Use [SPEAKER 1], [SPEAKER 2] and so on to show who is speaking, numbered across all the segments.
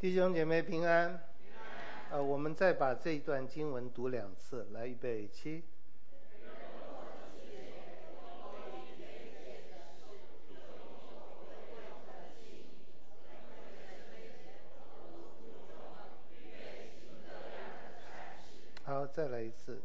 [SPEAKER 1] 弟兄姐妹平安。我们再把这一段经文读2次，来，预备起。好，再来一次。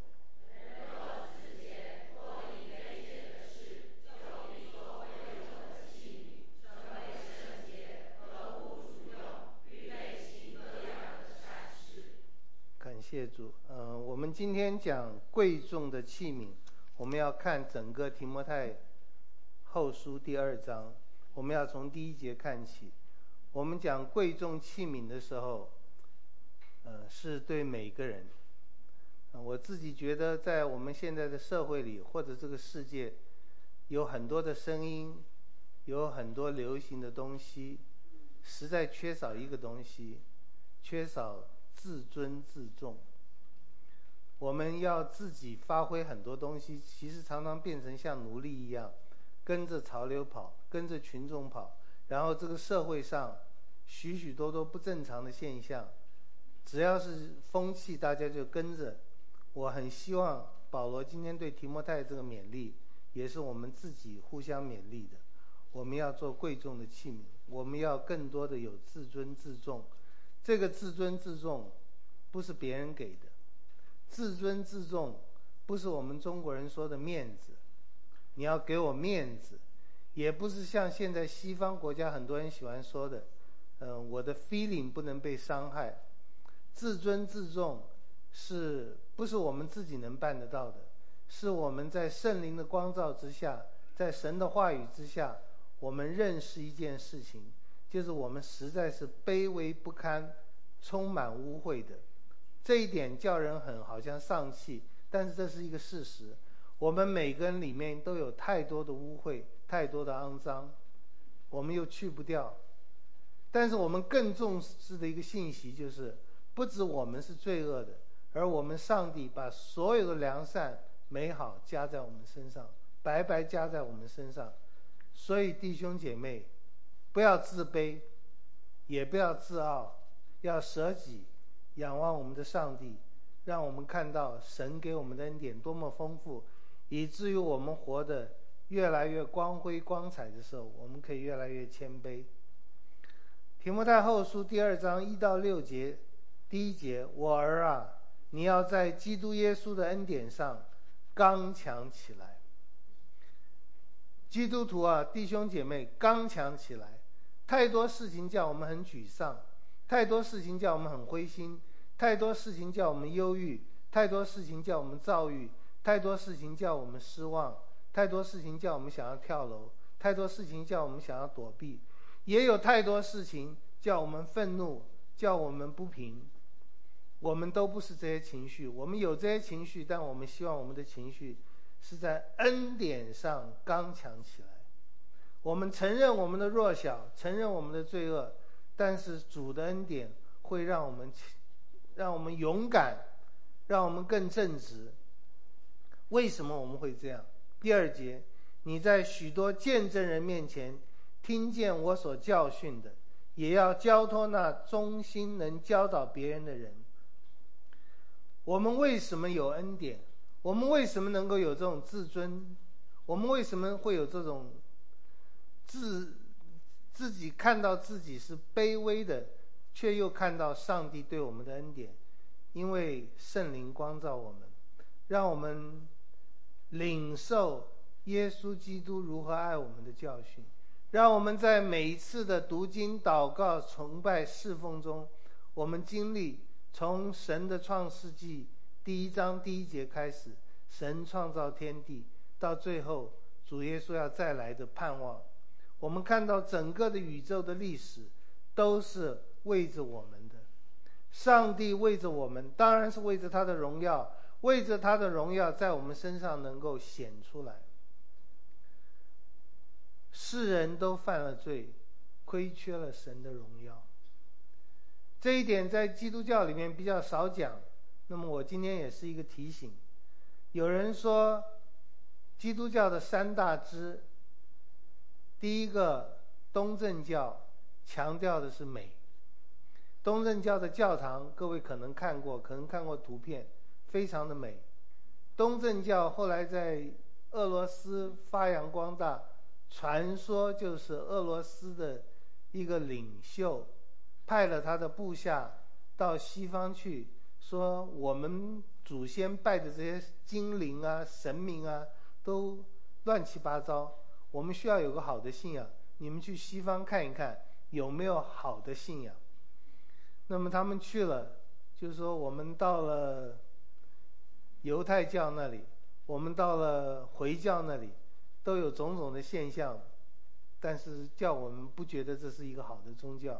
[SPEAKER 1] 感谢主。我们今天讲贵重的器皿，我们要看整个提摩太后书第2章，我们要从第1节看起。我们讲贵重器皿的时候，是对每个人。我自己觉得在我们现在的社会里，或者这个世界，有很多的声音，有很多流行的东西，实在缺少一个东西，缺少自尊自重。我们要自己发挥很多东西，其实常常变成像奴隶一样，跟着潮流跑，跟着群众跑，然后这个社会上许许多多不正常的现象，只要是风气，大家就跟着。我很希望保罗今天对提摩太这个勉励，也是我们自己互相勉励的。我们要做贵重的器皿，我们要更多的有自尊自重。这个自尊自重不是别人给的，自尊自重不是我们中国人说的面子，你要给我面子，也不是像现在西方国家很多人喜欢说的，我的 feeling 不能被伤害。自尊自重不是我们自己能办得到的，是我们在圣灵的光照之下，在神的话语之下，我们认识一件事情，就是我们实在是卑微不堪，充满污秽的。这一点叫人好像丧气，但是这是一个事实。我们每个人里面都有太多的污秽，太多的肮脏，我们又去不掉。但是我们更重视的一个信息就是，不止我们是罪恶的，而我们上帝把所有的良善美好加在我们身上，白白加在我们身上。所以弟兄姐妹，不要自卑，也不要自傲，要舍己，仰望我们的上帝，让我们看到神给我们的恩典多么丰富，以至于我们活得越来越光辉光彩的时候，我们可以越来越谦卑。提摩太后书第2章1到6节，第1节，我儿啊，你要在基督耶稣的恩典上刚强起来。基督徒啊，弟兄姐妹，刚强起来。太多事情叫我们很沮丧，太多事情叫我们很灰心，太多事情叫我们忧郁，太多事情叫我们躁郁，太多事情叫我们失望，太多事情叫我们想要跳楼，太多事情叫我们想要躲避，也有太多事情叫我们愤怒，叫我们不平。我们都不是这些情绪，我们有这些情绪，但我们希望我们的情绪是在恩典上刚强起来。我们承认我们的弱小，承认我们的罪恶，但是主的恩典会让我们勇敢，让我们更正直。为什么我们会这样？第2节，你在许多见证人面前听见我所教训的，也要交托那忠心能教导别人的人。我们为什么有恩典？我们为什么能够有这种自尊？我们为什么会有这种自己看到自己是卑微的，却又看到上帝对我们的恩典？因为圣灵光照我们，让我们领受耶稣基督如何爱我们的教训，让我们在每一次的读经、祷告、崇拜、侍奉中，我们经历从神的创世纪第1章第1节开始，神创造天地，到最后主耶稣要再来的盼望。我们看到整个的宇宙的历史都是为着我们的。上帝为着我们，当然是为着他的荣耀，为着他的荣耀在我们身上能够显出来。世人都犯了罪，亏缺了神的荣耀。这一点在基督教里面比较少讲，那么我今天也是一个提醒。有人说基督教的3大支，第一个东正教强调的是美， 东正教的教堂，各位可能看过图片，非常的美。东正教后来在俄罗斯发扬光大，传说就是俄罗斯的一个领袖派了他的部下到西方去，说我们祖先拜的这些精灵啊、神明啊都乱七八糟，我们需要有个好的信仰，你们去西方看一看有没有好的信仰。那么他们去了，就是说我们到了犹太教那里，我们到了回教那里，都有种种的现象，但是叫我们不觉得这是一个好的宗教。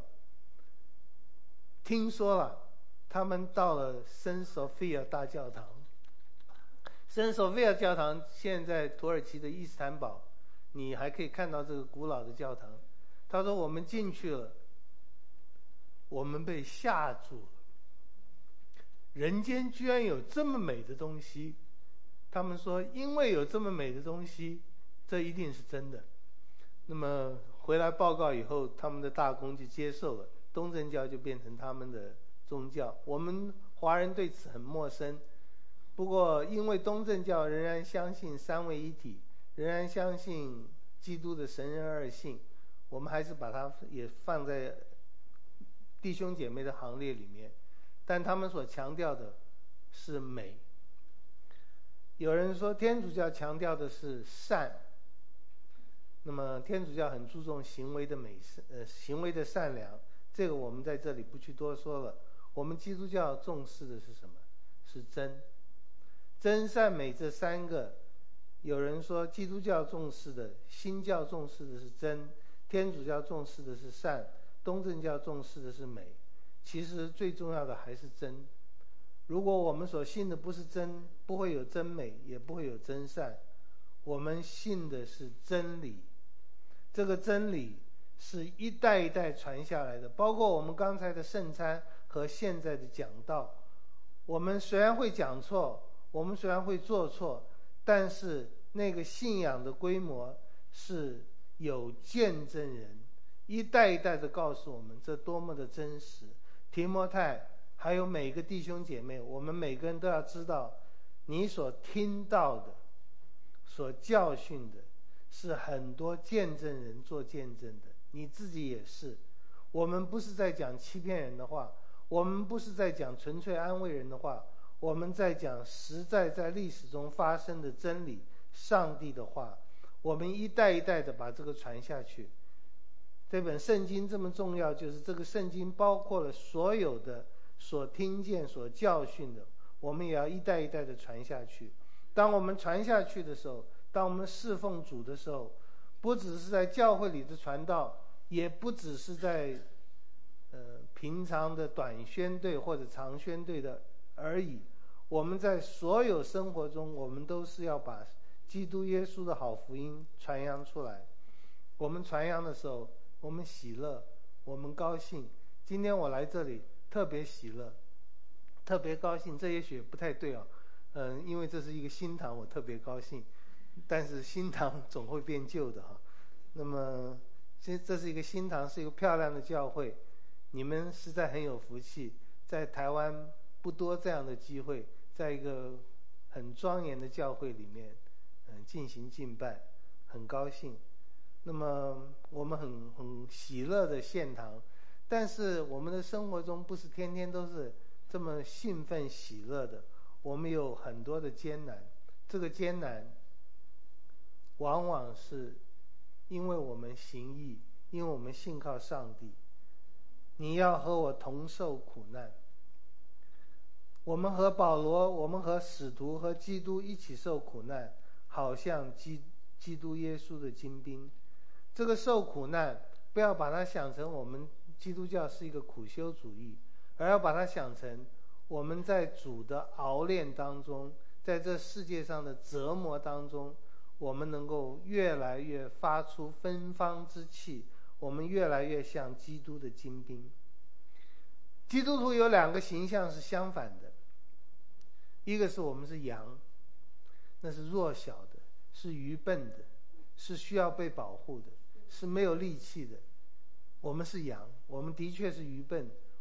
[SPEAKER 1] 听说了，他们到了圣索菲亚大教堂。圣索菲亚教堂现在土耳其的伊斯坦堡，你还可以看到这个古老的教堂。他说我们进去了，我们被吓住了，人间居然有这么美的东西。他们说因为有这么美的东西，这一定是真的。那么回来报告以后，他们的大公就接受了，东正教就变成他们的宗教。我们华人对此很陌生，不过因为东正教仍然相信三位一体，仍然相信基督的神人二性，我们还是把它也放在弟兄姐妹的行列里面。但他们所强调的是美。有人说天主教强调的是善，那么天主教很注重行为的行为的善良，这个我们在这里不去多说了。我们基督教重视的是什么？是真。真善美这三个，有人说基督教重视的，新教重视的是真，天主教重视的是善，东正教重视的是美。其实最重要的还是真。如果我们所信的不是真，不会有真美，也不会有真善。我们信的是真理，这个真理是一代一代传下来的，包括我们刚才的圣餐和现在的讲道。我们虽然会讲错，我们虽然会做错，但是那个信仰的规模是有见证人一代一代的告诉我们这多么的真实。提摩太还有每个弟兄姐妹，我们每个人都要知道，你所听到的、所教训的，是很多见证人做见证的，你自己也是。我们不是在讲欺骗人的话，我们不是在讲纯粹安慰人的话，我们在讲实在在历史中发生的真理，上帝的话。我们一代一代的把这个传下去。这本圣经这么重要，就是这个圣经包括了所有的所听见、所教训的，我们也要一代一代的传下去。当我们传下去的时候，当我们侍奉主的时候，不只是在教会里的传道，也不只是在平常的短宣队或者长宣队的而已。我们在所有生活中，我们都是要把基督耶稣的好福音传扬出来。我们传扬的时候，我们喜乐，我们高兴。今天我来这里特别喜乐，特别高兴。这也许不太对啊，因为这是一个新堂，我特别高兴。但是新堂总会变旧的哈。那么这是一个新堂，是一个漂亮的教会，你们实在很有福气，在台湾不多这样的机会，在一个很庄严的教会里面进行敬拜，很高兴。那么我们很喜乐的献堂，但是我们的生活中不是天天都是这么兴奋喜乐的，我们有很多的艰难。这个艰难往往是因为我们行义，因为我们信靠上帝。你要和我同受苦难。我们和保罗，我们和使徒和基督一起受苦难，好像基督耶稣的精兵。这个受苦难，不要把它想成我们基督教是一个苦修主义，而要把它想成我们在主的熬炼当中，在这世界上的折磨当中，我们能够越来越发出芬芳之气，我们越来越像基督的精兵。基督徒有两个形象是相反的，一个是我们是羊，那是弱小的，是愚笨的，是需要被保护的，是没有力气的。我们是羊，我们的确是愚笨，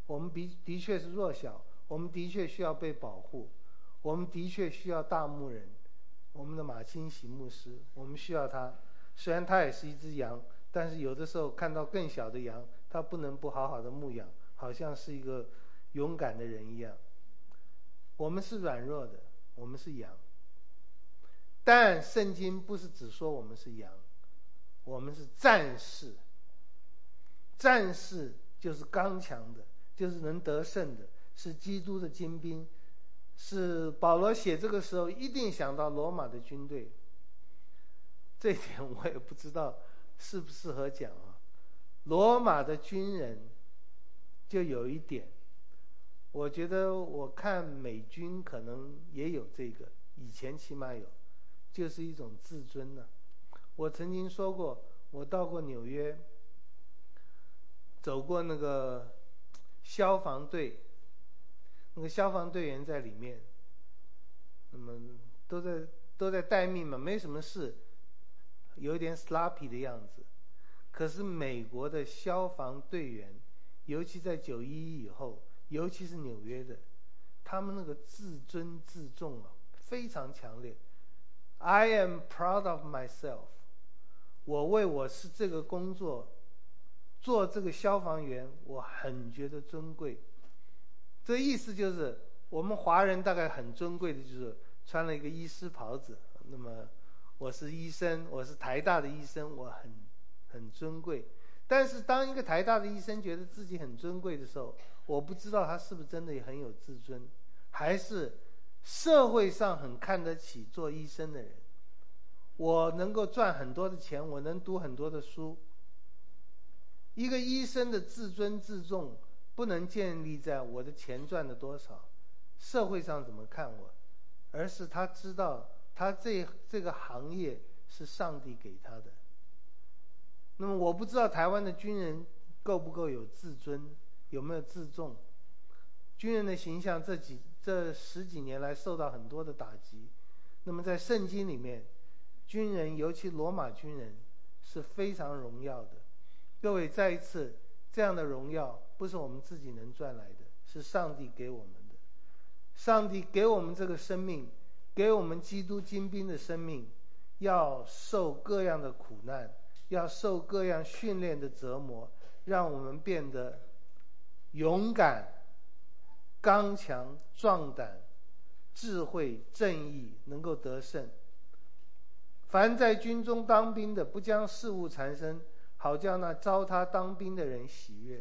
[SPEAKER 1] 我们的确是弱小，我们的确需要被保护，我们的确需要大牧人，我们的马清喜牧师，我们需要他。虽然他也是一只羊，但是有的时候看到更小的羊，他不能不好好的牧养，好像是一个勇敢的人一样。我们是软弱的，我们是羊，但圣经不是只说我们是羊，我们是战士。战士就是刚强的，就是能得胜的，是基督的精兵。是保罗写这个时候一定想到罗马的军队。这一点我也不知道适不适合讲啊。罗马的军人就有一点，我觉得我看美军可能也有这个，以前起码有，就是一种自尊呢。我曾经说过，我到过纽约，走过那个消防队，那个消防队员在里面，那么都在待命嘛，没什么事，有点 sloppy 的样子。可是美国的消防队员，尤其在911以后，尤其是纽约的，他们那个自尊自重啊，非常强烈。I am proud of myself。我为我是这个工作，做这个消防员，我很觉得尊贵。这意思就是，我们华人大概很尊贵的就是穿了一个医师袍子。那么我是医生，我是台大的医生，我很尊贵。但是当一个台大的医生觉得自己很尊贵的时候，我不知道他是不是真的很有自尊，还是社会上很看得起做医生的人。我能够赚很多的钱，我能读很多的书。一个医生的自尊自重不能建立在我的钱赚了多少，社会上怎么看我，而是他知道他这个行业是上帝给他的。那么我不知道台湾的军人够不够有自尊，有没有自重。军人的形象这十几年来受到很多的打击。那么在圣经里面，军人尤其罗马军人是非常荣耀的。各位再一次，这样的荣耀不是我们自己能赚来的，是上帝给我们的。上帝给我们这个生命，给我们基督精兵的生命，要受各样的苦难，要受各样训练的折磨，让我们变得勇敢、刚强、壮胆、智慧、正义，能够得胜。凡在军中当兵的，不将事物缠身，好叫那招他当兵的人喜悦。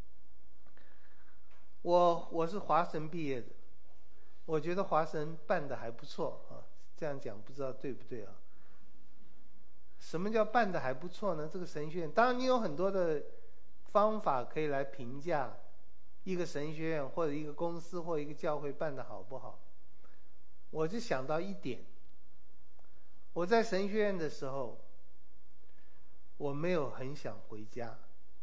[SPEAKER 1] 我是华神毕业的，我觉得华神办得还不错啊。这样讲不知道对不对啊？什么叫办得还不错呢？这个神学院，当然你有很多的方法可以来评价一个神学院或者一个公司或一个教会办得好不好。我就想到一点，我在神学院的时候，我没有很想回家。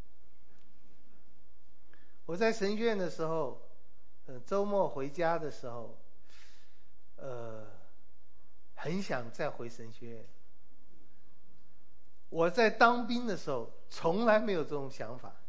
[SPEAKER 1] 我在神学院的时候，周末回家的时候，很想再回神学院。我在当兵的时候，从来没有这种想法。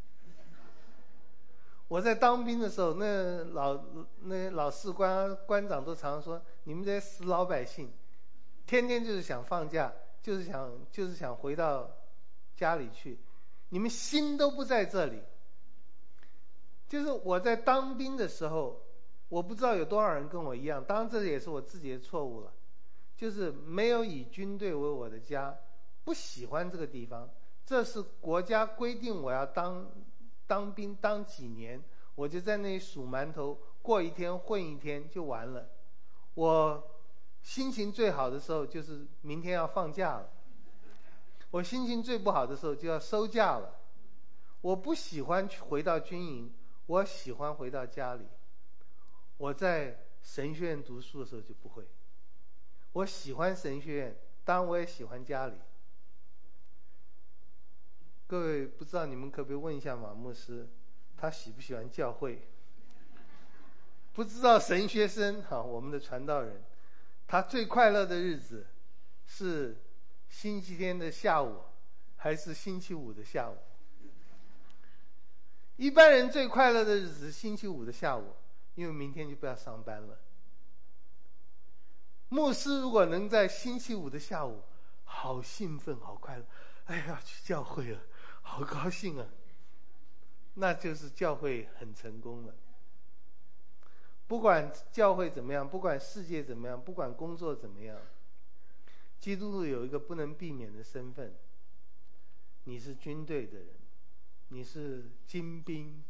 [SPEAKER 1] 我在当兵的时候，那老士官官长都常说，你们这些死老百姓，天天就是想放假，就是想回到家里去，你们心都不在这里。就是我在当兵的时候，我不知道有多少人跟我一样，当然这也是我自己的错误了，就是没有以军队为我的家，不喜欢这个地方。这是国家规定我要当兵当几年，我就在那里数馒头，过一天混一天就完了。我心情最好的时候就是明天要放假了，我心情最不好的时候就要收假了。我不喜欢回到军营，我喜欢回到家里。我在神学院读书的时候就不会，我喜欢神学院，当然我也喜欢家里。各位不知道你们可不可以问一下马牧师，他喜不喜欢教会？不知道神学生我们的传道人，他最快乐的日子是星期天的下午还是星期五的下午？ 一般人最快乐的日子是星期五的下午，因为明天就不要上班了。牧师如果能在星期五的下午，好兴奋，好快乐，哎呀，去教会了，好高兴啊，那就是教会很成功了。不管教会怎么样，不管世界怎么样，不管工作怎么样，基督徒有一个不能避免的身份，你是军队的人，你是精兵。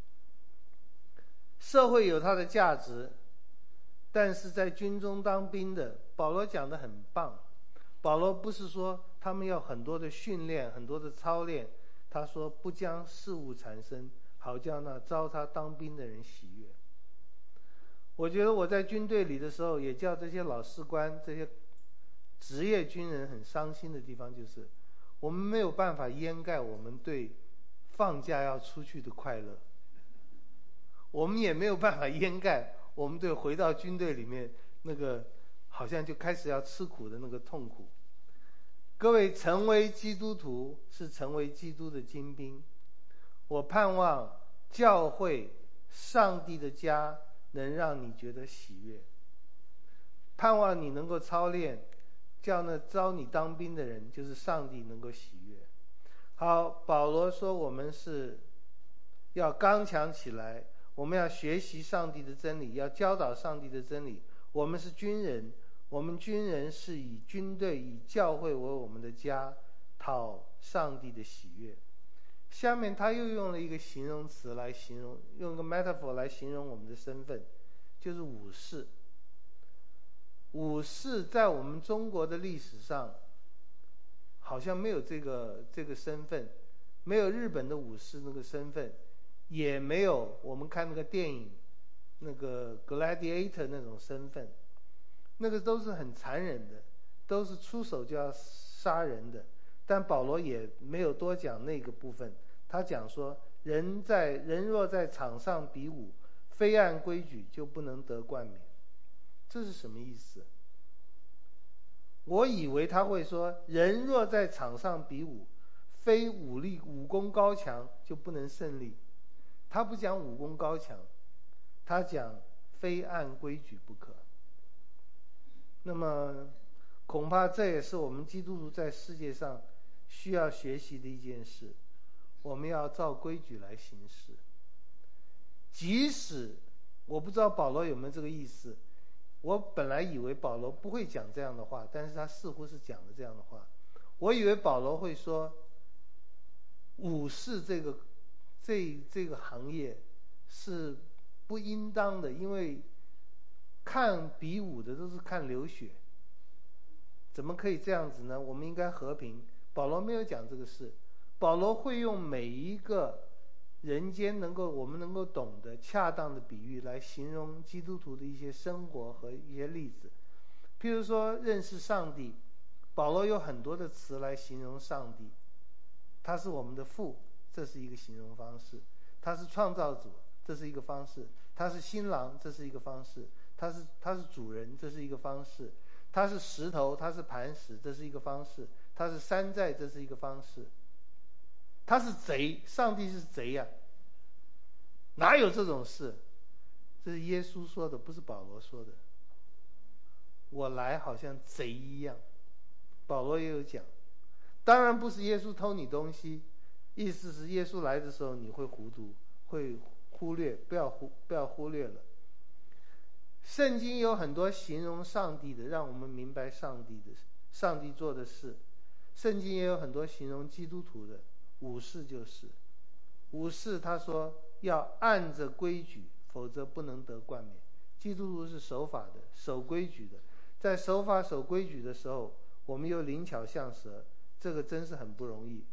[SPEAKER 1] 社会有它的价值，但是在军中当兵的，保罗讲得很棒。保罗不是说他们要很多的训练，很多的操练，他说不将事物产生，好叫那招他当兵的人喜悦。我觉得我在军队里的时候，也叫这些老士官、这些职业军人很伤心的地方，就是我们没有办法掩盖我们对放假要出去的快乐，我们也没有办法掩盖我们对回到军队里面那个好像就开始要吃苦的那个痛苦。各位，成为基督徒是成为基督的精兵。我盼望教会、上帝的家能让你觉得喜悦，盼望你能够操练，叫那招你当兵的人，就是上帝能够喜悦。好，保罗说我们是要刚强起来，我们要学习上帝的真理，要教导上帝的真理。我们是军人，我们军人是以军队、以教会为我们的家，讨上帝的喜悦。下面他又用了一个形容词来形容，用一个 metaphor 来形容我们的身份，就是武士。武士在我们中国的历史上好像没有这个身份，没有日本的武士那个身份，也没有我们看那个电影那个 Gladiator 那种身份，那个都是很残忍的，都是出手就要杀人的。但保罗也没有多讲那个部分，他讲说人若在场上比武，非按规矩就不能得冠冕。这是什么意思？我以为他会说人若在场上比武，非武功高强就不能胜利。他不讲武功高强，他讲非按规矩不可。那么恐怕这也是我们基督徒在世界上需要学习的一件事，我们要照规矩来行事。即使我不知道保罗有没有这个意思，我本来以为保罗不会讲这样的话，但是他似乎是讲了这样的话。我以为保罗会说武士这个行业是不应当的，因为看比武的都是看流血，怎么可以这样子呢？我们应该和平。保罗没有讲这个事，保罗会用每一个人间我们能够懂得恰当的比喻来形容基督徒的一些生活和一些例子。譬如说认识上帝，保罗有很多的词来形容上帝。他是我们的父，这是一个形容方式；他是创造主，这是一个方式；他是新郎，这是一个方式；他是主人，这是一个方式；他是石头，他是磐石，这是一个方式；他是山寨，这是一个方式；他是贼，上帝是贼呀，哪有这种事？这是耶稣说的，不是保罗说的。我来好像贼一样，保罗也有讲。当然不是耶稣偷你东西，意思是耶稣来的时候你会糊涂，会忽略，不要忽略了。圣经有很多形容上帝的，让我们明白上帝做的事。圣经也有很多形容基督徒的，武士就是武士，他说要按着规矩，否则不能得冠冕。基督徒是守法的，守规矩的，在守法守规矩的时候，我们又灵巧像蛇，这个真是很不容易。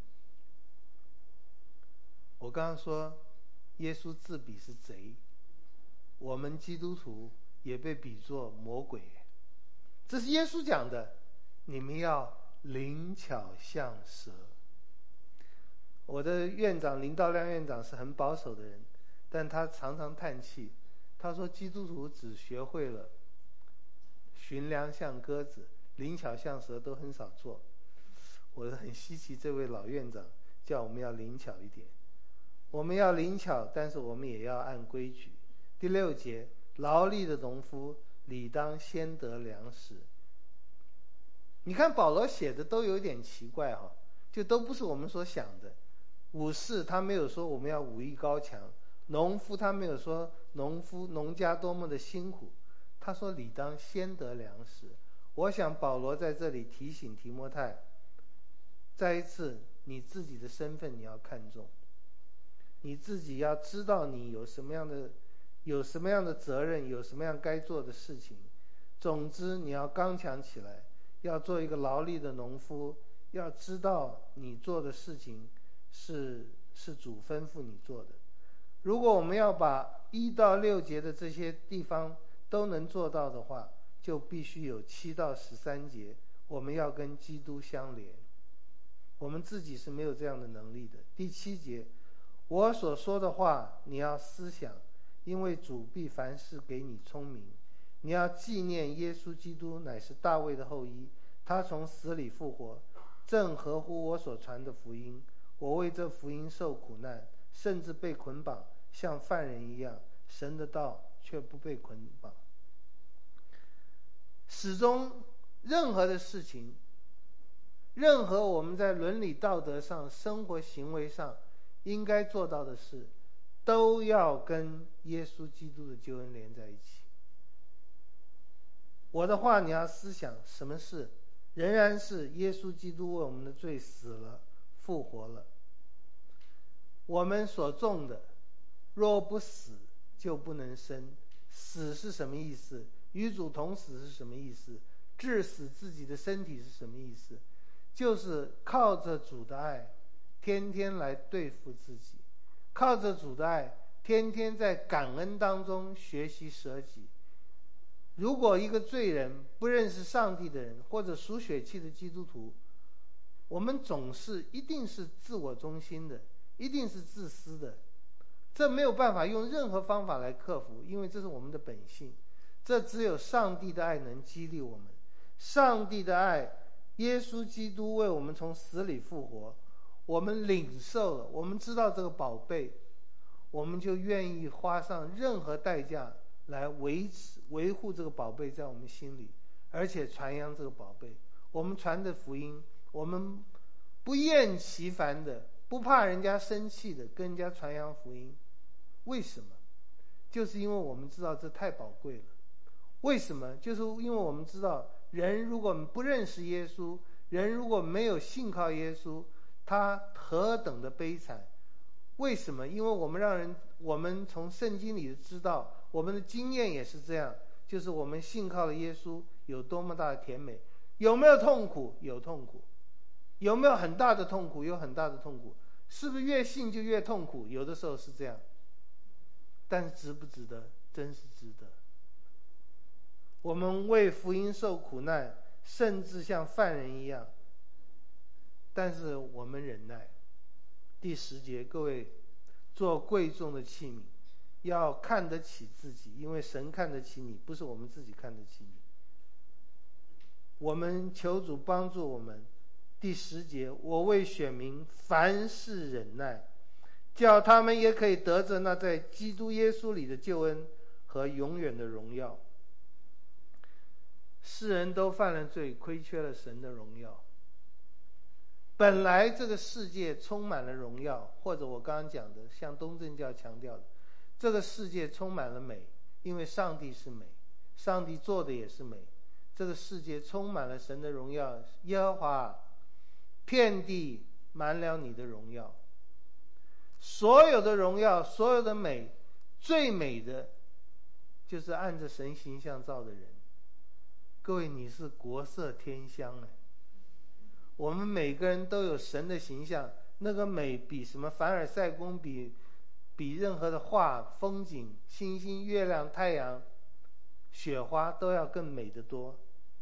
[SPEAKER 1] 我刚刚说耶稣自比是贼，我们基督徒也被比作魔鬼，这是耶稣讲的，你们要灵巧像蛇。我的院长林道亮院长是很保守的人，但他常常叹气，他说基督徒只学会了驯良像鸽子，灵巧像蛇都很少做。我很稀奇这位老院长叫我们要灵巧一点。 我们要灵巧，但是我们也要按规矩。第6节，劳力的农夫理当先得粮食。你看保罗写的都有点奇怪哈，就都不是我们所想的。武士他没有说我们要武艺高强，农夫他没有说农家多么的辛苦，他说理当先得粮食。我想保罗在这里提醒提摩太，再一次你自己的身份你要看重，你自己要知道你有什么样的责任，有什么样该做的事情。总之你要刚强起来，要做一个劳力的农夫，要知道你做的事情是主吩咐你做的。如果我们要把1到6节的这些地方都能做到的话，就必须有7到13节，我们要跟基督相连。我们自己是没有这样的能力的。第7节，我所说的话你要思想，因为主必凡事给你聪明。你要纪念耶稣基督乃是大卫的后裔，他从死里复活，正合乎我所传的福音。我为这福音受苦难，甚至被捆绑，像犯人一样，神的道却不被捆绑。始终任何的事情，任何我们在伦理道德上、生活行为上应该做到的事，都要跟耶稣基督的救恩连在一起。我的话你要思想，什么事仍然是耶稣基督为我们的罪死了复活了。我们所种的若不死就不能生。死是什么意思？与主同死是什么意思？致死自己的身体是什么意思？就是靠着主的爱天天来对付自己，靠着主的爱天天在感恩当中学习舍己。如果一个罪人，不认识上帝的人，或者属血气的基督徒，我们一定是自我中心的，一定是自私的。这没有办法用任何方法来克服，因为这是我们的本性。这只有上帝的爱能激励我们。上帝的爱，耶稣基督为我们从死里复活，我们领受了，我们知道这个宝贝，我们就愿意花上任何代价来维护这个宝贝在我们心里，而且传扬这个宝贝。我们传的福音，我们不厌其烦的，不怕人家生气的跟人家传扬福音。为什么？就是因为我们知道这太宝贵了。为什么？就是因为我们知道，人如果不认识耶稣，人如果没有信靠耶稣，他何等的悲惨。为什么？因为我们从圣经里知道，我们的经验也是这样，就是我们信靠了耶稣有多么大的甜美。有没有痛苦？有痛苦。有没有很大的痛苦？有很大的痛苦。是不是越信就越痛苦？有的时候是这样。但是值不值得？真是值得。我们为福音受苦难，甚至像犯人一样，但是我们忍耐。第10节，各位做贵重的器皿，要看得起自己，因为神看得起你，不是我们自己看得起你。我们求主帮助我们。第10节，我为选民凡事忍耐，叫他们也可以得着那在基督耶稣里的救恩和永远的荣耀。世人都犯了罪，亏缺了神的荣耀。本来这个世界充满了荣耀，或者我刚刚讲的，像东正教强调的，这个世界充满了美，因为上帝是美，上帝做的也是美。这个世界充满了神的荣耀，耶和华，遍地满了你的荣耀。所有的荣耀，所有的美，最美的就是按着神形象造的人。各位，你是国色天香哎！我们每个人都有神的形象，那个美比什么凡尔赛宫，比任何的画、风景、星星、月亮、太阳、雪花都要更美得多。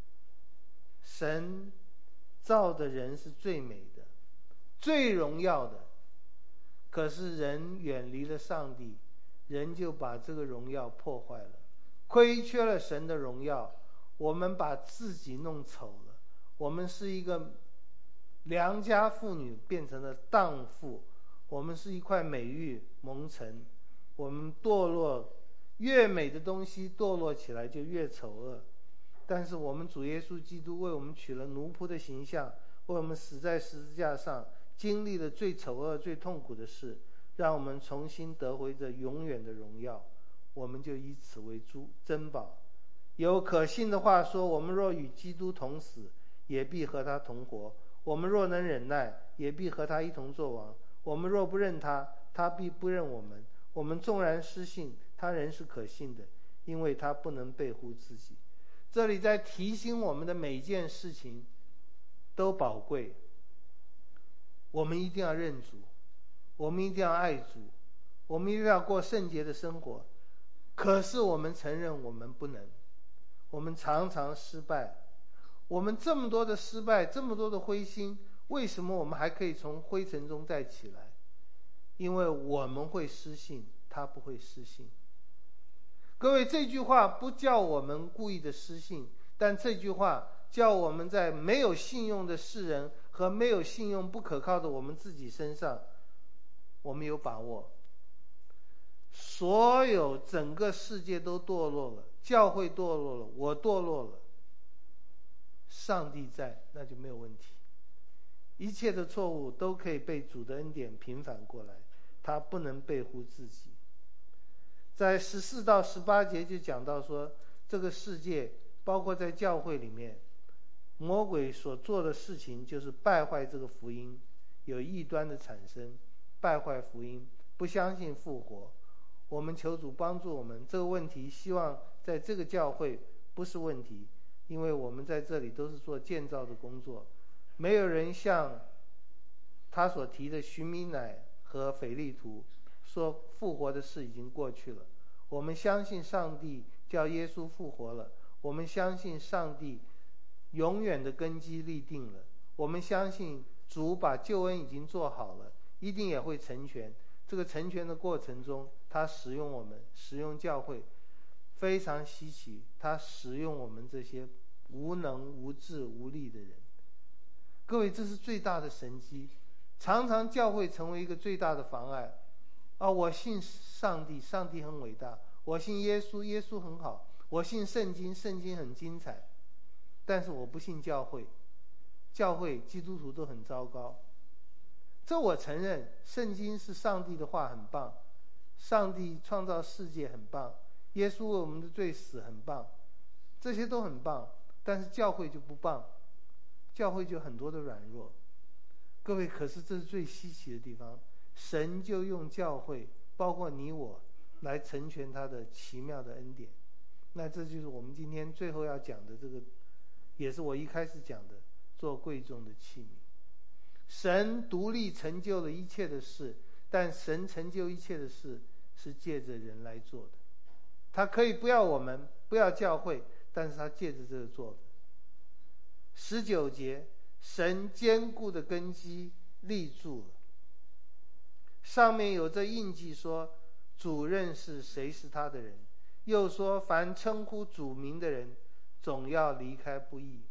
[SPEAKER 1] 神造的人是最美的，最荣耀的。可是人远离了上帝，人就把这个荣耀破坏了，亏缺了神的荣耀。我们把自己弄丑了，我们是一个良家妇女变成了荡妇， 我们是一块美玉蒙尘，我们堕落，越美的东西堕落起来就越丑恶。但是我们主耶稣基督为我们取了奴仆的形象，为我们死在十字架上，经历了最丑恶最痛苦的事，让我们重新得回这永远的荣耀，我们就以此为珍宝。有可信的话说，我们若与基督同死，也必和他同活；我们若能忍耐，也必和他一同作王。我们若不认他，他必不认我们。我们纵然失信，他仍是可信的，因为他不能背乎自己。这里在提醒我们的每一件事情都宝贵，我们一定要认主，我们一定要爱主，我们一定要过圣洁的生活。可是我们承认我们不能，我们常常失败。我们这么多的失败，这么多的灰心，为什么我们还可以从灰尘中再起来？因为我们会失信，他不会失信。各位，这句话不叫我们故意的失信，但这句话叫我们在没有信用的世人和没有信用不可靠的我们自己身上，我们有把握。所有整个世界都堕落了，教会堕落了，我堕落了，上帝在，那就没有问题。一切的错误都可以被主的恩典平反过来，他不能背乎自己。在14到18节就讲到说，这个世界包括在教会里面，魔鬼所做的事情就是败坏这个福音，有异端的产生，败坏福音，不相信复活。我们求主帮助我们，这个问题希望在这个教会不是问题，因为我们在这里都是做建造的工作，没有人像他所提的徐米乃和腓利图说复活的事已经过去了。我们相信上帝叫耶稣复活了，我们相信上帝永远的根基立定了，我们相信主把救恩已经做好了，一定也会成全。这个成全的过程中，他使用我们，使用教会，非常稀奇，他使用我们这些无能无智无力的人。各位，这是最大的神迹。常常教会成为一个最大的妨碍我信上帝，上帝很伟大；我信耶稣，耶稣很好；我信圣经，圣经很精彩。但是我不信教会，教会基督徒都很糟糕。这我承认，圣经是上帝的话很棒，上帝创造世界很棒，耶稣为我们的罪死很棒，这些都很棒。但是教会就不棒，教会就很多的软弱。各位，可是这是最稀奇的地方，神就用教会，包括你我，来成全他的奇妙的恩典。那这就是我们今天最后要讲的，这个也是我一开始讲的，做贵重的器皿。神独立成就了一切的事，但神成就一切的事是借着人来做的。他可以不要我们，不要教会，但是他借着这个做的。19节，神坚固的根基立住了，上面有这印记说，主认识谁是他的人，又说凡称呼主名的人总要离开不义。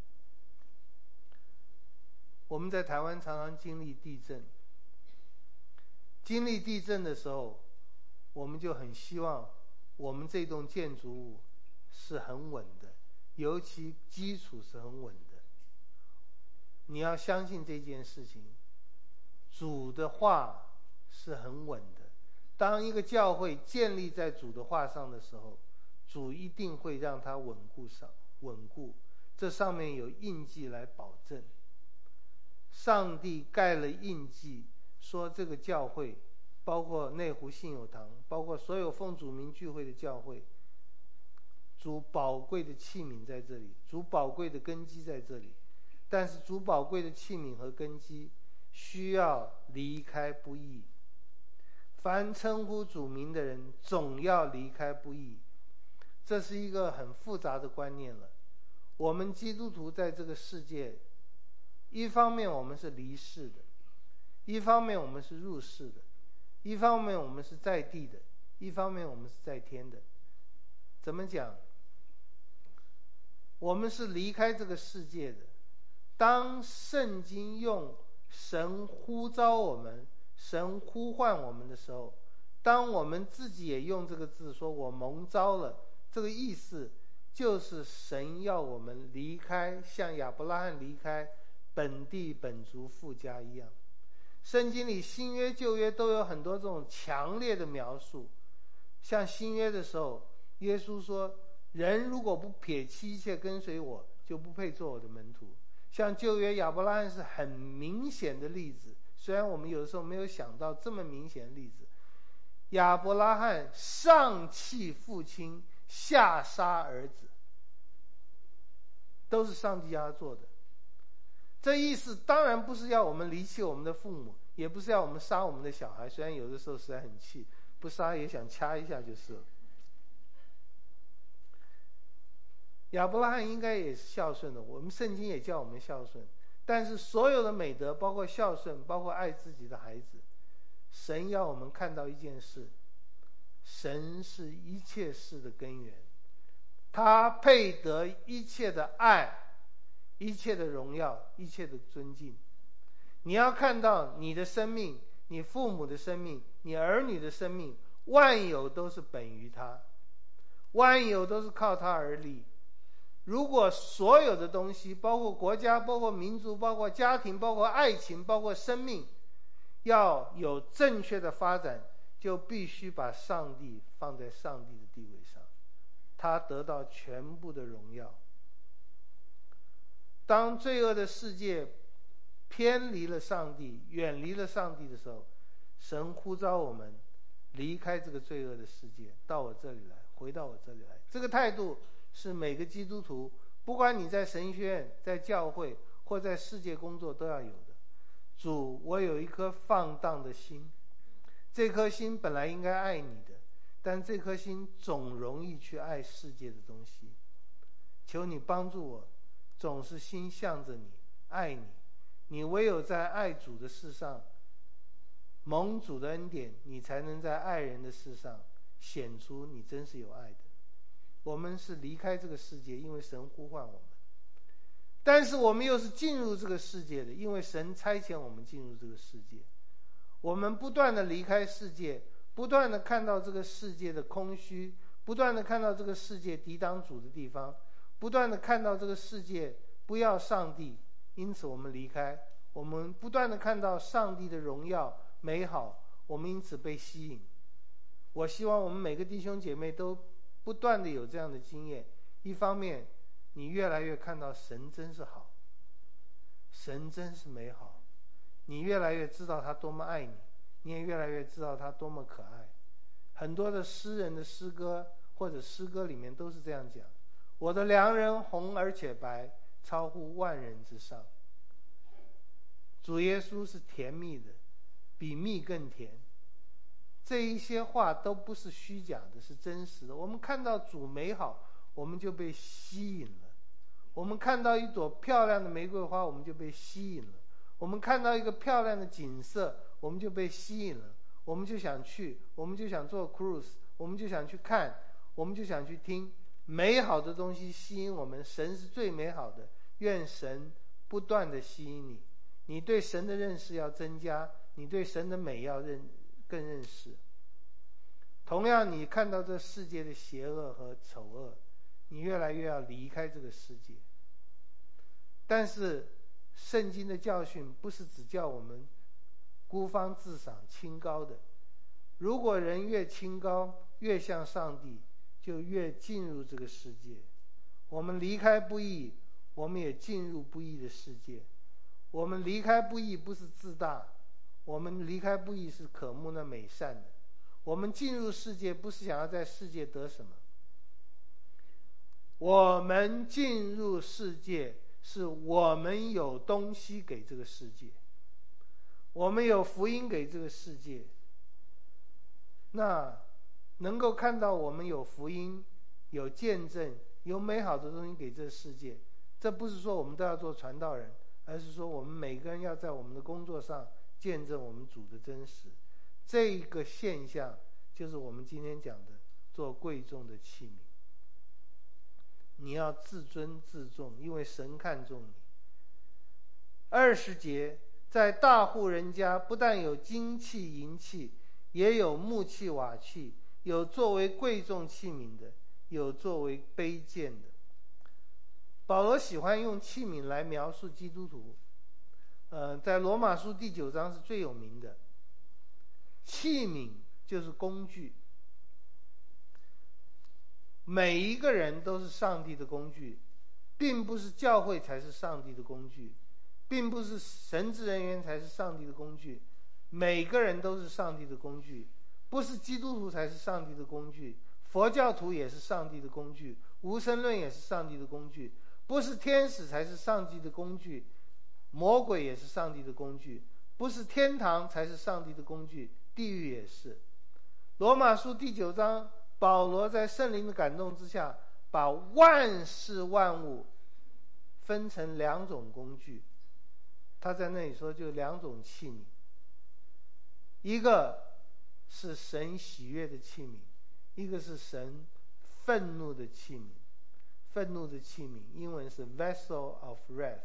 [SPEAKER 1] 我们在台湾常常经历地震，经历地震的时候，我们就很希望我们这栋建筑物是很稳的，尤其基础是很稳的。你要相信这件事情，主的话是很稳的。当一个教会建立在主的话上的时候，主一定会让它稳固，这上面有印记来保证。上帝盖了印记，说这个教会，包括内湖信友堂，包括所有奉主名聚会的教会，主宝贵的器皿在这里，主宝贵的根基在这里。但是主宝贵的器皿和根基需要离开不义，凡称呼主名的人总要离开不义。这是一个很复杂的观念了。我们基督徒在这个世界，一方面我们是离世的，一方面我们是入世的，一方面我们是在地的，一方面我们是在天的。怎么讲？我们是离开这个世界的。当圣经用神呼召我们， 神呼唤我们的时候，当我们自己也用这个字说我蒙召了，这个意思就是神要我们离开，像亚伯拉罕离开本地本族父家一样。圣经里新约旧约都有很多这种强烈的描述。像新约的时候，耶稣说，人如果不撇弃一切跟随我，就不配做我的门徒。像旧约亚伯拉罕是很明显的例子，虽然我们有的时候没有想到这么明显的例子。亚伯拉罕上弃父亲，下杀儿子，都是上帝要他做的。这意思当然不是要我们离弃我们的父母，也不是要我们杀我们的小孩，虽然有的时候实在很气，不杀也想掐一下就是了。亚伯拉罕应该也是孝顺的，我们圣经也叫我们孝顺，但是所有的美德，包括孝顺，包括爱自己的孩子，神要我们看到一件事，神是一切事的根源，他配得一切的爱，一切的荣耀，一切的尊敬。你要看到你的生命，你父母的生命，你儿女的生命，万有都是本于他，万有都是靠他而立。如果所有的东西，包括国家，包括民族，包括家庭，包括爱情，包括生命，要有正确的发展，就必须把上帝放在上帝的地位上，他得到全部的荣耀。当罪恶的世界偏离了上帝，远离了上帝的时候，神呼召我们离开这个罪恶的世界，到我这里来，回到我这里来。这个态度是每个基督徒，不管你在神学院、在教会或在世界工作都要有的。主，我有一颗放荡的心，这颗心本来应该爱你的，但这颗心总容易去爱世界的东西。求你帮助我，总是心向着你，爱你。你唯有在爱主的事上蒙主的恩典，你才能在爱人的事上显出你真是有爱的。我们是离开这个世界，因为神呼唤我们，但是我们又是进入这个世界的，因为神差遣我们进入这个世界。我们不断的离开世界，不断的看到这个世界的空虚，不断的看到这个世界抵挡主的地方，不断的看到这个世界不要上帝，因此我们离开。我们不断的看到上帝的荣耀美好，我们因此被吸引。我希望我们每个弟兄姐妹都不断的有这样的经验。一方面，你越来越看到神真是好，神真是美好，你越来越知道他多么爱你，你也越来越知道他多么可爱。很多的诗人的诗歌或者诗歌里面都是这样讲，我的良人红而且白，超乎万人之上。主耶稣是甜蜜的，比蜜更甜。这一些话都不是虚假的，是真实的。我们看到主美好，我们就被吸引了。我们看到一朵漂亮的玫瑰花，我们就被吸引了。我们看到一个漂亮的景色，我们就被吸引了。我们就想去，我们就想做 cruise， 我们就想去看，我们就想去听。美好的东西吸引我们，神是最美好的。愿神不断的吸引你，你对神的认识要增加，你对神的美要更认识。同样，你看到这世界的邪恶和丑恶，你越来越要离开这个世界。但是圣经的教训不是只叫我们孤芳自赏清高的，如果人越清高，越像上帝，就越进入这个世界。我们离开不义，我们也进入不义的世界。我们离开不义不是自大，我们离开不义是渴慕那美善的。我们进入世界不是想要在世界得什么，我们进入世界是我们有东西给这个世界，我们有福音给这个世界。那能够看到我们有福音，有见证，有美好的东西给这个世界，这不是说我们都要做传道人，而是说我们每个人要在我们的工作上见证我们主的真实。这一个现象就是我们今天讲的做贵重的器皿。你要自尊自重，因为神看重你。20节在大户人家，不但有金器银器，也有木器瓦器，有作为贵重器皿的，有作为卑贱的。保罗喜欢用器皿来描述基督徒，在罗马书第9章是最有名的。器皿就是工具，每一个人都是上帝的工具，并不是教会才是上帝的工具，并不是神职人员才是上帝的工具，每个人都是上帝的工具，不是基督徒才是上帝的工具，佛教徒也是上帝的工具，无神论也是上帝的工具，不是天使才是上帝的工具，魔鬼也是上帝的工具，不是天堂才是上帝的工具，地狱也是。罗马书第9章，保罗在圣灵的感动之下，把万事万物分成2种工具。他在那里说就2种器皿，一个是神喜悦的器皿，一个是神愤怒的器皿。愤怒的器皿英文是 vessel of wrath。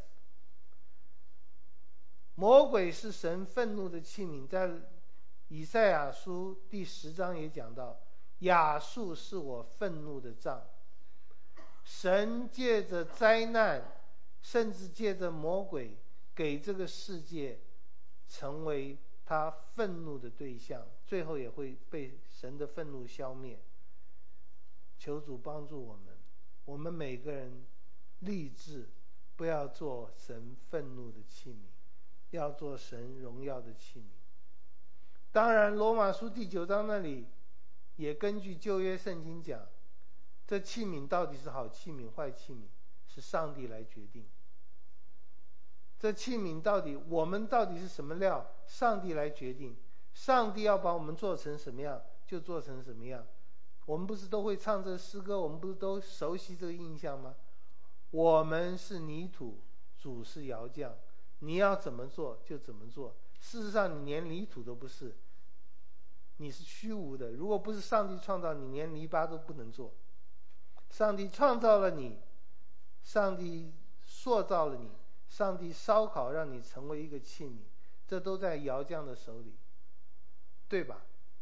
[SPEAKER 1] 魔鬼是神愤怒的器皿，在以赛亚书第10章也讲到，亚述是我愤怒的杖。神借着灾难，甚至借着魔鬼，给这个世界成为他愤怒的对象，最后也会被神的愤怒消灭。求主帮助我们，我们每个人立志不要做神愤怒的器皿，要做神荣耀的器皿。当然罗马书第9章那里也根据旧约圣经讲，这器皿到底是好器皿坏器皿，是上帝来决定。这器皿我们到底是什么料，上帝来决定。上帝要把我们做成什么样就做成什么样。我们不是都会唱这诗歌，我们不是都熟悉这个印象吗？我们是泥土，主是窑匠，你要怎么做就怎么做。事实上你连泥土都不是，你是虚无的。如果不是上帝创造你，连泥巴都不能做。上帝创造了你，上帝塑造了你，上帝烧烤让你成为一个器皿，这都在窑匠的手里，对吧？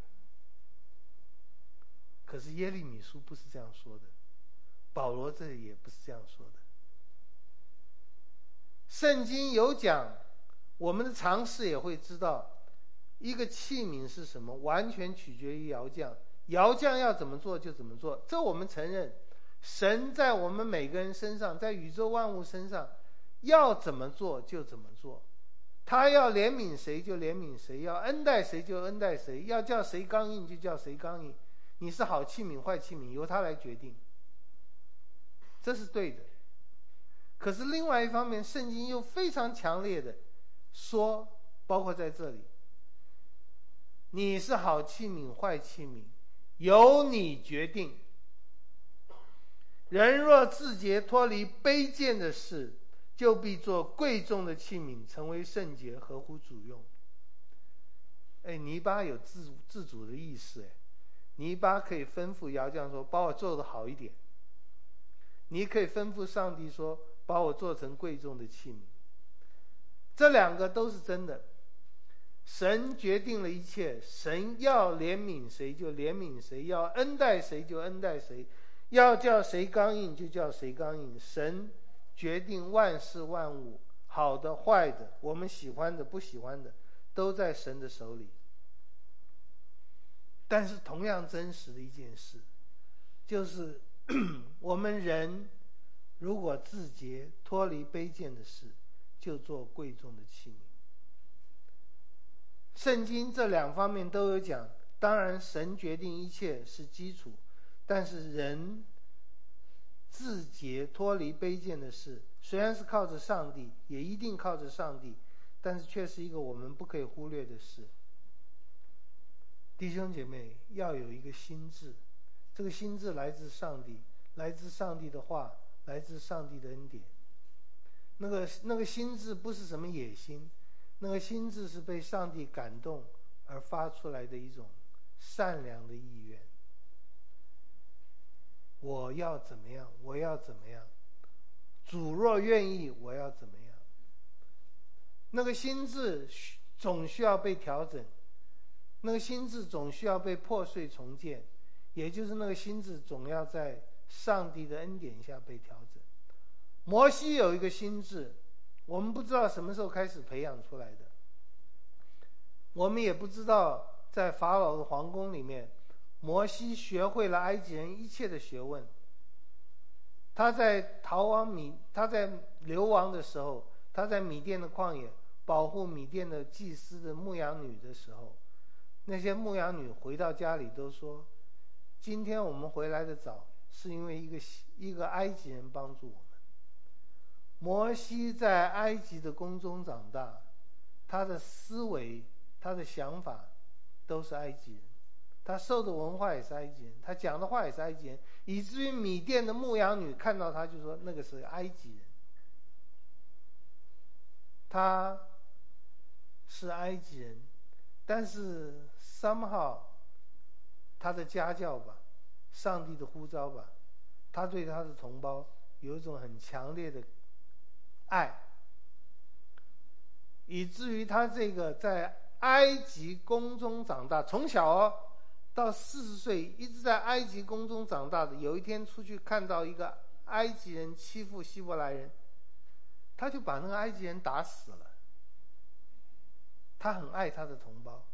[SPEAKER 1] 可是耶利米书不是这样说的，保罗这里也不是这样说的。圣经有讲，我们的常识也会知道，一个器皿是什么，完全取决于窑匠，窑匠要怎么做就怎么做，这我们承认。神在我们每个人身上，在宇宙万物身上，要怎么做就怎么做，他要怜悯谁就怜悯谁，要恩待谁就恩待谁，要叫谁刚硬就叫谁刚硬。你是好器皿坏器皿，由他来决定，这是对的。可是另外一方面，圣经又非常强烈的说，包括在这里，你是好器皿坏器皿，由你决定。人若自洁脱离卑贱的事，就必做贵重的器皿，成为圣洁，合乎主用。泥巴有自主的意识，泥巴可以吩咐窑匠说，把我做得好一点。你可以吩咐上帝说，把我做成贵重的器皿。这2个都是真的。神决定了一切，神要怜悯谁就怜悯谁，要恩待谁就恩待谁，要叫谁刚硬就叫谁刚硬。神决定万事万物，好的坏的，我们喜欢的不喜欢的，都在神的手里。但是同样真实的一件事，就是我们人如果自洁脱离卑贱的事，就做贵重的器皿。圣经这2方面都有讲，当然神决定一切是基础，但是人自洁脱离卑贱的事，虽然是靠着上帝，也一定靠着上帝，但是却是一个我们不可以忽略的事。弟兄姐妹，要有一个心志，这个心志来自上帝，来自上帝的话，来自上帝的恩典。那个心志不是什么野心，那个心志是被上帝感动而发出来的一种善良的意愿。我要怎么样，我要怎么样，主若愿意，我要怎么样。 那个心智总需要被调整，那个心智总需要被破碎重建，也就是那个心智总要在上帝的恩典下被调整。摩西有一个心智，我们不知道什么时候开始培养出来的，我们也不知道在法老的皇宫里面，摩西学会了埃及人一切的学问。他在流亡的时候，他在米甸的旷野保护米甸的祭司的牧羊女的时候，那些牧羊女回到家里都说，今天我们回来的早，是因为一个埃及人帮助我们。摩西在埃及的宫中长大，他的思维他的想法都是埃及人，他受的文化也是埃及人，他讲的话也是埃及人，以至于米甸的牧羊女看到他就说那个是埃及人，他是埃及人，但是 somehow 他的家教吧，上帝的呼召吧，他对他的同胞有一种很强烈的爱，以至于他这个在埃及宫中长大，从小到40岁一直在埃及宫中长大的，有一天出去看到一个埃及人欺负希伯来人，他就把那个埃及人打死了。他很爱他的同胞，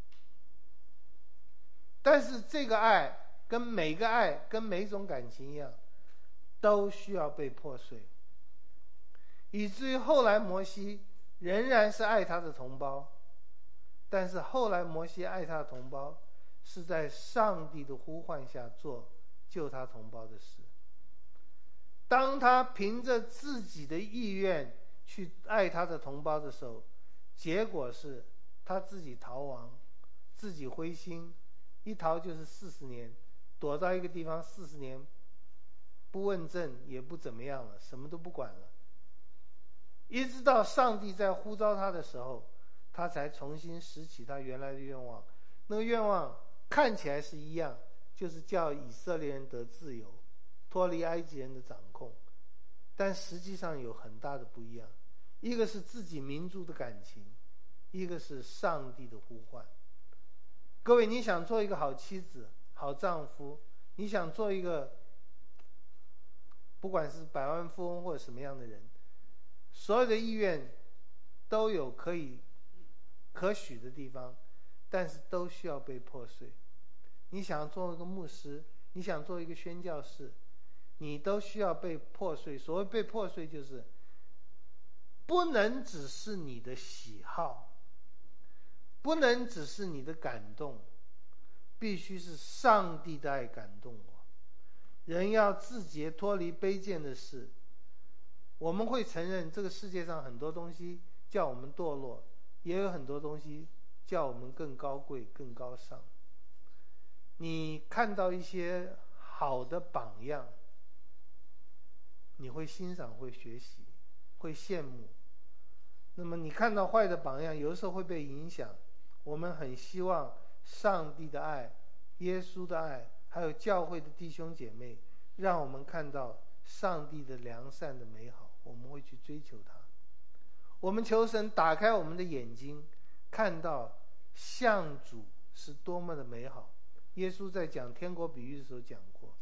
[SPEAKER 1] 但是这个爱跟每一种感情一样，都需要被破碎，以至于后来摩西仍然是爱他的同胞，但是后来摩西爱他的同胞是在上帝的呼唤下做救他同胞的事。当他凭着自己的意愿去爱他的同胞的时候，结果是他自己逃亡，自己灰心，一逃就是40年，躲到一个地方40年，不问政也不怎么样了，什么都不管了，一直到上帝在呼召他的时候，他才重新拾起他原来的愿望。那个愿望看起来是一样，就是叫以色列人得自由，脱离埃及人的掌控，但实际上有很大的不一样，一个是自己民族的感情，一个是上帝的呼唤。各位，你想做一个好妻子、好丈夫，你想做一个不管是百万富翁或者什么样的人，所有的意愿都有可许的地方，但是都需要被破碎。你想做一个牧师，你想做一个宣教士，你都需要被破碎。所谓被破碎，就是不能只是你的喜好，不能只是你的感动，必须是上帝的爱感动我。人要自洁，脱离卑贱的事。我们会承认这个世界上很多东西叫我们堕落，也有很多东西叫我们更高贵、更高尚。你看到一些好的榜样，你会欣赏、会学习、会羡慕。那么你看到坏的榜样，有的时候会被影响。我们很希望上帝的爱、耶稣的爱，还有教会的弟兄姐妹，让我们看到上帝的良善的美好，我们会去追求它。我们求神打开我们的眼睛，看到向主是多么的美好。耶稣在讲天国比喻的时候讲过，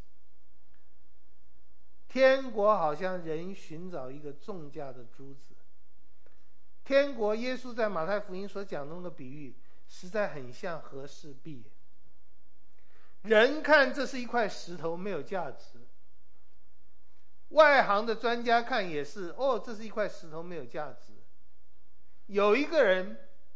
[SPEAKER 1] 天国好像人寻找一个重价的珠子。天国，耶稣在马太福音所讲中的比喻实在很像和氏璧。人看这是一块石头，没有价值，外行的专家看也是，这是一块石头，没有价值。有一个人，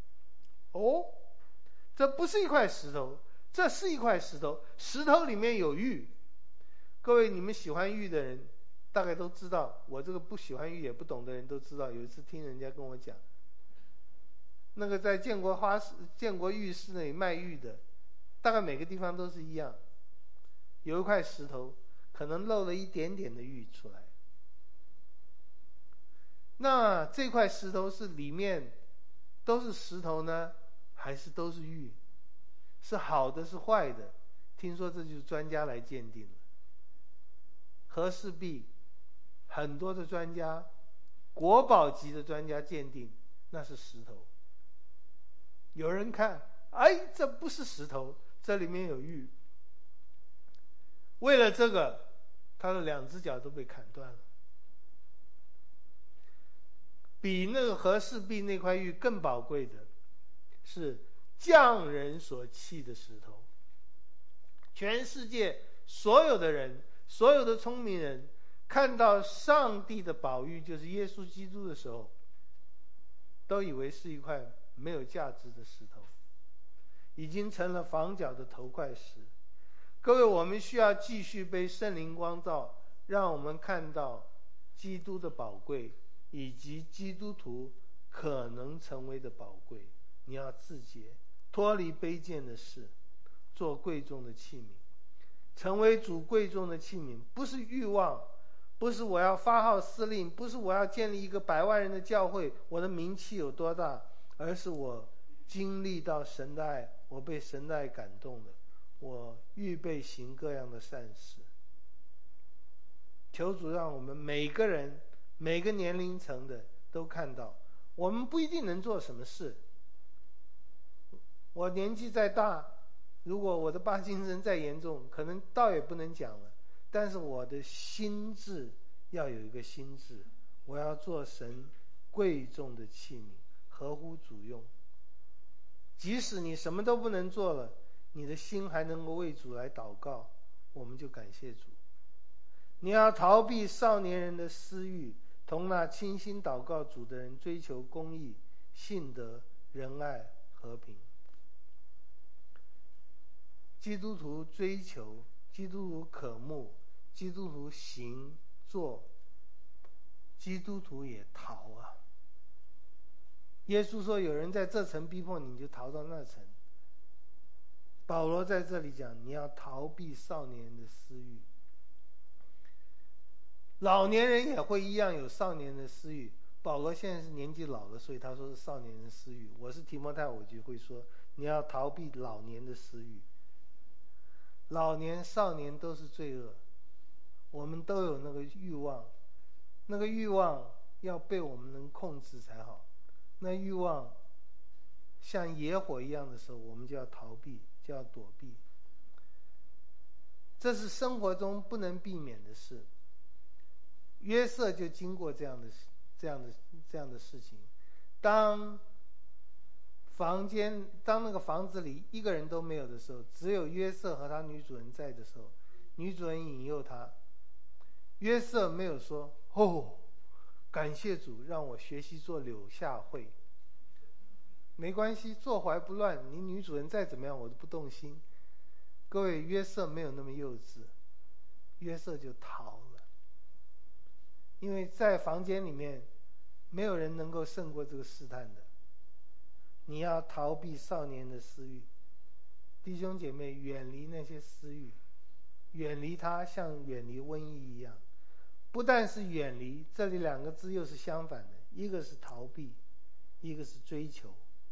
[SPEAKER 1] 这不是一块石头，这是一块石头，石头里面有玉。各位，你们喜欢玉的人大概都知道，我这个不喜欢玉也不懂的人都知道。有一次听人家跟我讲，那个在建国玉市那里卖玉的，大概每个地方都是一样，有一块石头可能漏了一点点的玉出来。那这块石头是里面都是石头呢，还是都是玉？是好的是坏的？听说这就是专家来鉴定了。和氏璧，很多的专家，国宝级的专家鉴定，
[SPEAKER 2] 那是石头。有人看，哎，这不是石头，这里面有玉。为了这个，他的2只脚都被砍断了。比那个和氏璧那块玉更宝贵的是匠人所砌的石头。全世界所有的人，所有的聪明人，看到上帝的宝玉就是耶稣基督的时候，都以为是一块没有价值的石头，已经成了房角的头块石。各位，我们需要继续被圣灵光照，让我们看到基督的宝贵，以及基督徒可能成为的宝贵。你要自洁，脱离卑贱的事，做贵重的器皿，成为主贵重的器皿。不是欲望，不是我要发号施令，不是我要建立一个100万人的教会，我的名气有多大，而是我经历到神的爱，我被神的爱感动了，我预备行各样的善事。求主让我们每个人，每个年龄层的都看到，我们不一定能做什么事。我年纪再大，如果我的帕金森再严重，可能倒也不能讲了，但是我的心智要有一个心智，我要做神贵重的器皿，合乎主用。即使你什么都不能做了，你的心还能够为主来祷告，我们就感谢主。你要逃避少年人的私欲，同那倾心祷告主的人追求公义、信德、仁爱、和平。基督徒追求，基督徒渴慕，基督徒行做，基督徒也逃啊。耶稣说，有人在这层逼迫你，你就逃到那层。保罗在这里讲，你要逃避少年人的私欲。老年人也会一样有少年的私欲。保罗现在是年纪老了，所以他说是少年人私欲。我是提摩太，我就会说你要逃避老年的私欲。老年少年都是罪恶，我们都有那个欲望，那个欲望要被我们能控制才好。那欲望像野火一样的时候，我们就要逃避，就要躲避。这是生活中不能避免的事。约瑟就经过这样的事情。当那个房子里一个人都没有的时候，只有约瑟和他女主人在的时候，女主人引诱他，约瑟没有说感谢主让我学习做柳下惠，没关系，坐怀不乱，你女主人再怎么样我都不动心。各位，约瑟没有那么幼稚，约瑟就逃了，因为在房间里面没有人能够胜过这个试探的。你要逃避少年的私欲，弟兄姐妹，远离那些私欲，远离它像远离瘟疫一样。不但是远离，这里2个字又是相反的，一个是逃避，一个是追求。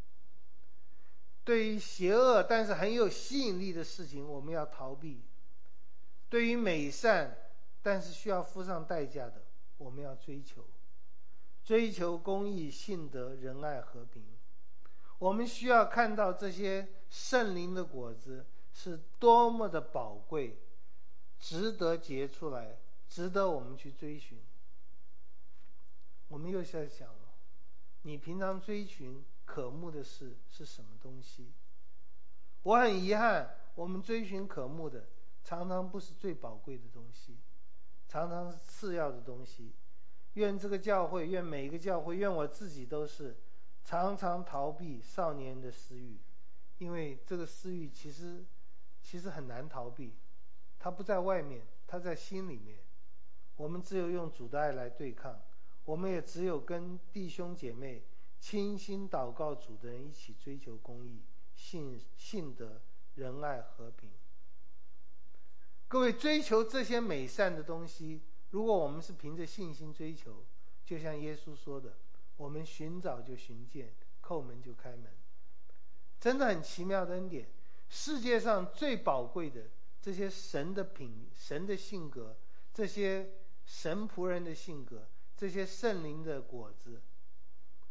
[SPEAKER 2] 对于邪恶但是很有吸引力的事情，我们要逃避；对于美善但是需要付上代价的，我们要追求。追求公义、信德、仁爱、和平。我们需要看到这些圣灵的果子是多么的宝贵，值得结出来，值得我们去追寻。我们又在想了，你平常追寻渴慕的事是什么东西？我很遗憾，我们追寻渴慕的常常不是最宝贵的东西，常常是次要的东西。愿这个教会，愿每一个教会，愿我自己都是常常逃避少年的私欲，因为这个私欲其实很难逃避，它不在外面，它在心里面。我们只有用主的爱来对抗，我们也只有跟弟兄姐妹倾心祷告主的人一起追求公义、信德、仁爱、和平。各位，追求这些美善的东西，如果我们是凭着信心追求，就像耶稣说的，我们寻找就寻见，叩门就开门。真的很奇妙的恩典。世界上最宝贵的这些神的品、神的性格，这些神仆人的性格，这些圣灵的果子，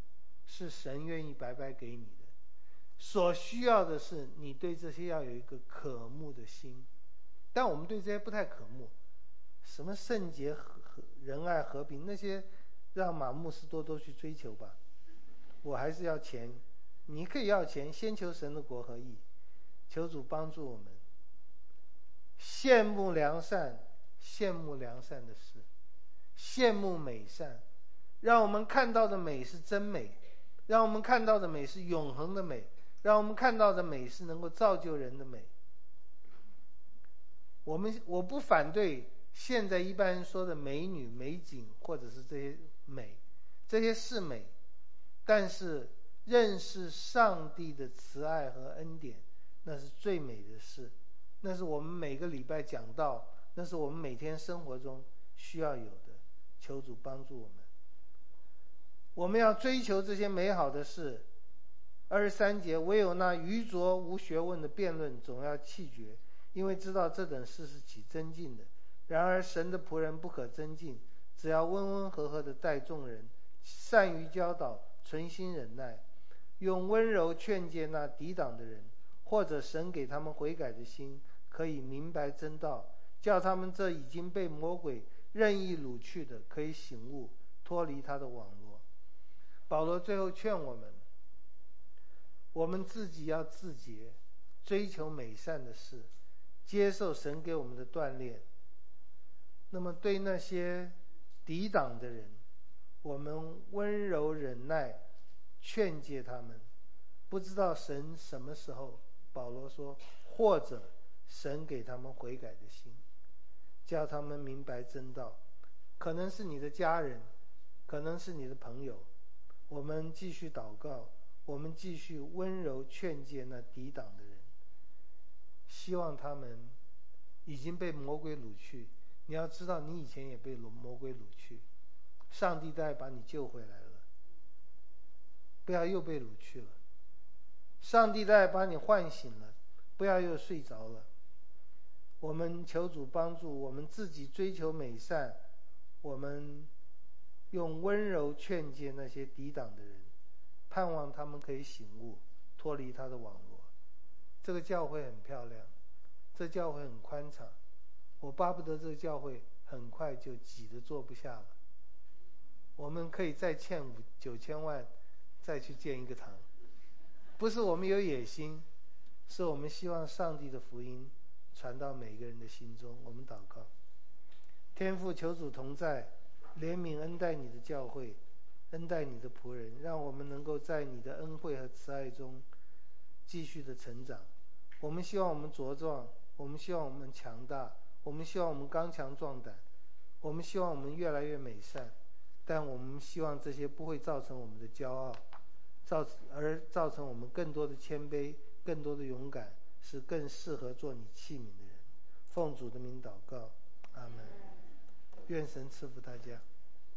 [SPEAKER 2] 是神愿意白白给你的。所需要的是你对这些要有一个渴慕的心。但我们对这些不太渴慕，什么圣洁、仁爱、和平，那些让马牧师多去追求吧。我还是要钱，你可以要钱，先求神的国和义。求主帮助我们，羡慕良善，羡慕良善的事，羡慕美善，让我们看到的美是真美，让我们看到的美是永恒的美，让我们看到的美是能够造就人的美。我不反对现在一般人说的美女、美景，或者是这些美，这些是美，但是认识上帝的慈爱和恩典，那是最美的事，那是我们每个礼拜讲道，那是我们每天生活中需要有的。求主帮助我们，我们要追求这些美好的事。23节，唯有那愚拙无学问的辩论总要弃绝，因为知道这等事是起争竞的。然而神的仆人不可争竞，只要温温和和地待众人，善于教导，存心忍耐，用温柔劝诫那抵挡的人，或者神给他们悔改的心，可以明白真道，叫他们这已经被魔鬼任意掳去的可以醒悟，脱离他的网罗。保罗最后劝我们自己要自洁，追求美善的事，接受神给我们的锻炼。那么对那些抵挡的人，我们温柔忍耐，劝诫他们。不知道神什么时候，保罗说，或者神给他们悔改的心，叫他们明白真道。可能是你的家人，可能是你的朋友。我们继续祷告，我们继续温柔劝诫那抵挡的人，希望他们已经被魔鬼掳去。你要知道，你以前也被魔鬼掳去，上帝再把你救回来了，不要又被掳去了。上帝再把你唤醒了，不要又睡着了。我们求主帮助我们自己追求美善，我们用温柔劝诫那些抵挡的人，盼望他们可以醒悟，脱离他的网罗。这个教会很漂亮，这教会很宽敞，我巴不得这个教会很快就挤得坐不下了。我们可以再欠9千万再去建一个堂，不是我们有野心，是我们希望上帝的福音传到每个人的心中。我们祷告，天父，求主同在，怜悯恩待你的教会，恩待你的仆人，让我们能够在你的恩惠和慈爱中继续的成长。我们希望我们茁壮，我们希望我们强大，我们希望我们刚强壮胆，我们希望我们越来越美善，但我们希望这些不会造成我们的骄傲，而造成我们更多的谦卑，更多的勇敢，是更适合做你器皿的人。奉主的名祷告，阿们。愿神赐福大家。